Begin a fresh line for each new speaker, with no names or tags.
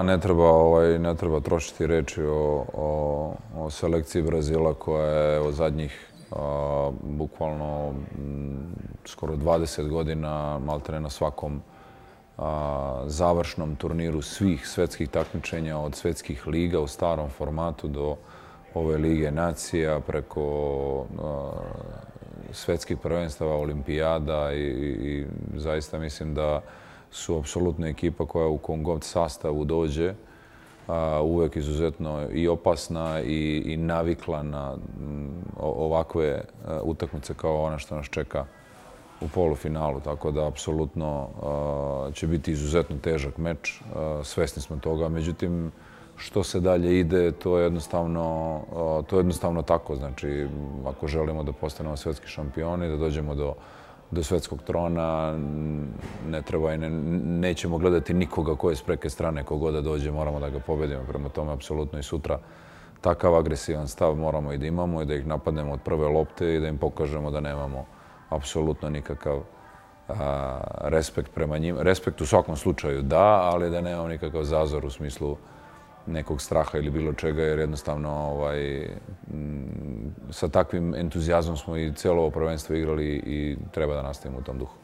Ne treba trošiti reči o selekciji Brazila koja je od zadnjih bukvalno skoro 20 godina maltene na svakom završnom turniru svih svetskih takmičenja, od svetskih liga u starom formatu do ove Lige nacija, preko svetskih prvenstava, olimpijada i zaista mislim da su apsolutno ekipa koja u kom god sastavu dođe uvek izuzetno i opasna i navikla na ovakve utakmice kao ona što nas čeka u polufinalu. Tako da, apsolutno će biti izuzetno težak meč. Svesni smo toga. Međutim, što se dalje ide, to je jednostavno tako. Znači, ako želimo da postanemo svetski šampioni, da dođemo do svetskog trona, ne treba i nećemo gledati nikoga ko je s preke strane, kogo da dođe, moramo da ga pobedimo. Prema tome, apsolutno i sutra takav agresivan stav moramo i da imamo i da ih napadnemo od prve lopte i da im pokažemo da nemamo apsolutno nikakav respekt prema njima. Respekt u svakom slučaju da, ali da nemamo nikakav zazor u smislu nekog straha ili bilo čega, jer jednostavno sa takvim entuzijazmom smo i cijelo ovo prvenstvo igrali i treba da nastavimo u tom duhu.